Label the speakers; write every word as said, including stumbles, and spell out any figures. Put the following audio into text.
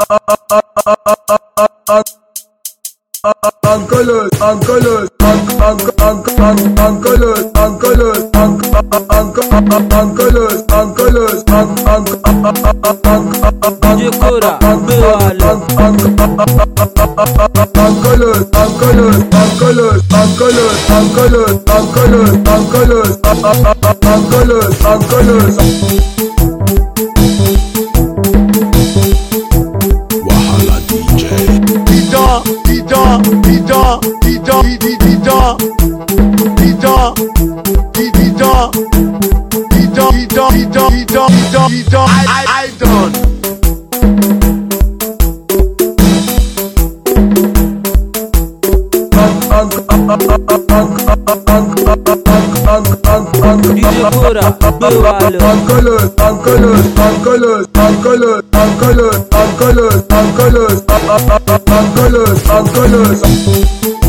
Speaker 1: Uncle, uncle, uncle, uncle, uncle, uncle, uncle,
Speaker 2: Wahala D J. Didon, didon, didon, didon, didon, didon, didon, didon, didon, didon, didon, didon, I, I done.
Speaker 3: D J Cora, Bewalo.
Speaker 1: Uncle, uncle, uncle, uncle, uncle, uncle, uncle, uncle, uncle, uncle.